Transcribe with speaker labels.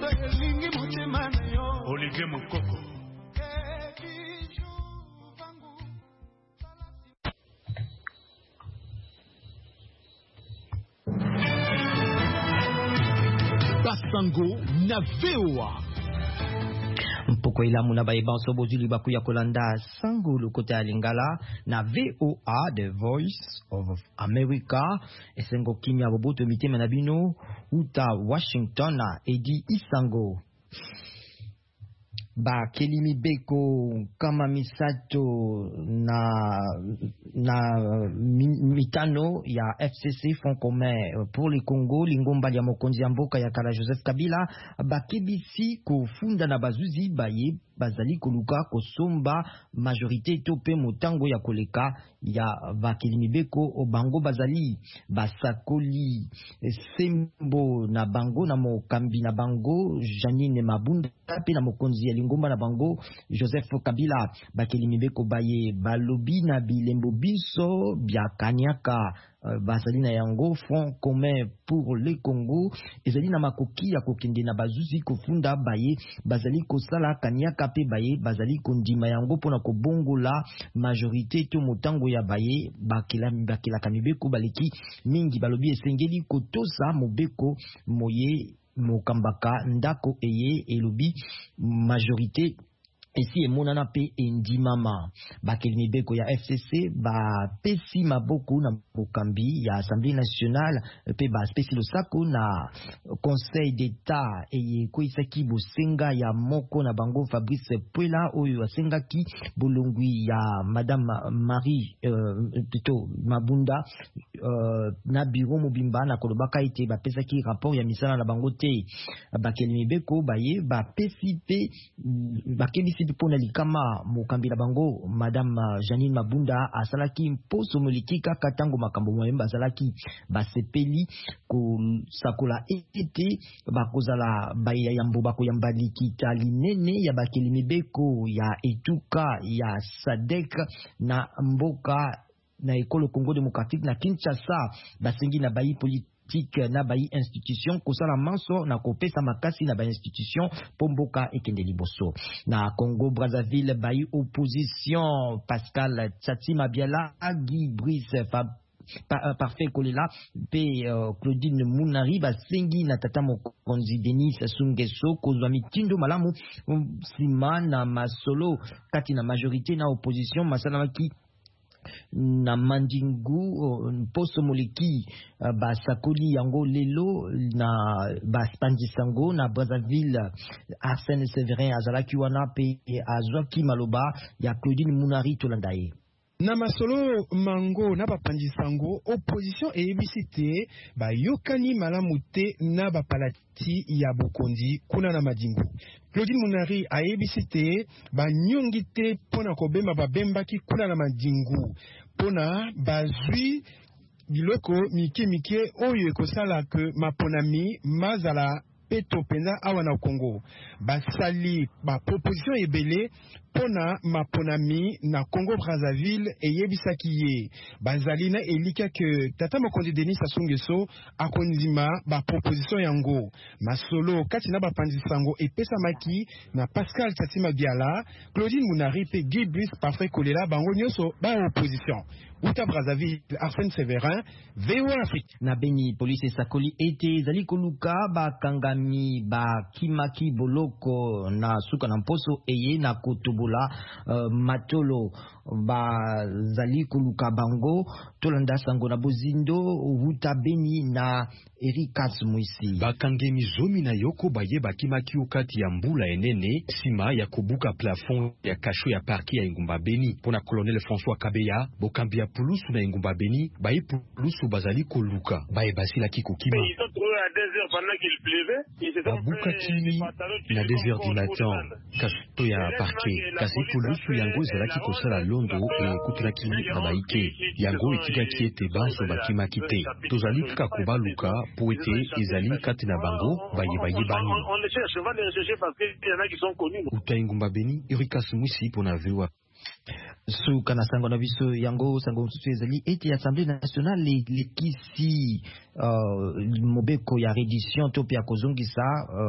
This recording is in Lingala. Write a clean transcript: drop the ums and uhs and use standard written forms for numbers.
Speaker 1: Olivier Mokoko.
Speaker 2: Basango na VOA.
Speaker 3: Mpoko ilamu na baye banso bozuli bakuya kolanda sango lokote ya lingala na VOA, The Voice of America. Esengo kimia boboto miteme na bino uta Washington na Edi Isango. Ba Kelimi Beko kama misato na mitano ya FCC Front Commun pour le Congo lingomba ya mokonzi ya mboka ya kala Joseph Kabila bakebisi kofunda na bazuzi baye bazali koluka kosomba majorité tope motango ya koleka ya Kelimi Beko obango bazali basakoli sembo na bango na mokambi na bango Janine Mabunda pe na mokonzi ya lingomba na bango Joseph Kabila. Kelimi Beko baye balobi na bilembo biso bya kanyaka bazali na yango Front Commun pour le Congo ezali na makoki ya kokende na bazuzi kofunda baye bazali kosala kanyaka pe baye bazali kondima yango pona kobongola majorité to motango ya baye bakila Mibeko baleki mingi balobi esengeli kotosa mobeko moye mokambaka ndako eye elobi majorité esi emonana pe endimama. Kelimi Beko ya FCC pesi maboko na mokambi ya Assemblée nationale pe spesi losako na Conseil d'État eye koisaki bosenga ya moko na bango Fabrice Puela oyo asengaki bolongwi ya Madame Marie plutôt Mabunda na bureau mobimba na kolobaka ete bapesaki rapport ya misala na bango te. Kelimi Beko baye bapesi pe bakebisi pona likama mokambi na bango Madame Janine Mabunda asalaki mposo molikika katango makambo moyemba asalaki basepeli kosakola ete bakozala baya yambo bakoyamba likita linene ya Kelimi Beko ya etuka ya Sadek na mboka na ekolo Congo Démocratique na Kinshasa basengi na bayi na bayi institution kosala manso na kopesa makasi na bayi institution pomboka ekende liboso. Na Congo Brazzaville bayi opposition Pascal Tsatsi Mabiala Guy Brice Parfait Kolela pe Claudine Munari basengi na tata mokonzi Denis Sassou Nguesso kozwa mitindo malamu sima na masolo kati na majorité na opposition masalamaki na mandingu poso moleki basakoli yango lelo na baspandisango na Brazzaville. Arsène Severin azalaki wana pe azwaki maloba ya Claudine Munari tolandaye
Speaker 4: na masolo mango na bapandisango opposition eyebisi te bayokani malamu te na bapalati ya bokondi kuna na madingu. Claudine Munari ayebisi te banyongi te pona kobemba babembaki kuna na madingu pona bazwi biloko mike oyo ekosala ke maponami mazala peto penza awa na Congo basali proposition ebele pona maponami na Congo Brazzaville eyebisaki ye bazali na elika ke tata mokonzi Denis Sassou Nguesso akondima proposition yango masolo kati na bapandisango epesamaki na Pascal Tsatsi Mabiala, Claudine Munari pe Guy Brice Parfait Kolela bango nyonso opposition. Uta Brazzaville, Arsène Severin, VOA Afrique.
Speaker 3: Na Beni, police sakoli ete zali koluka bakangami bakimaki boloko na suka na mposo eye na kotobola matolo zali koluka bango tolanda sango na bozindo Uta Beni na Erikas Mwisi.
Speaker 5: Bakangemi zomi na yoko baye bakimaki ukati ya mbula enene sima ya kubuka plafond ya kasho ya parki ya Ingumba Beni pona Colonel François Kabeya bokambi ya pulusu na Ingumba Beni baye pulusu bazali koluka baye basila kiko kima babuka chini na 2h du matin kasho ya parki kasi pulusu yango zelaki kosala londo e kutunaki na baike yango etika kiete banso bakimaki te tozali kaka kobaluka po ete ezali kati na bango baye bani Uta Ingumba Beni Erikas Mwisi pona VOA.
Speaker 3: Suka na sango na biso yango sango msusu ezali eti Assemblée nationale lekisi mobeko ya reddition to pia kozongisa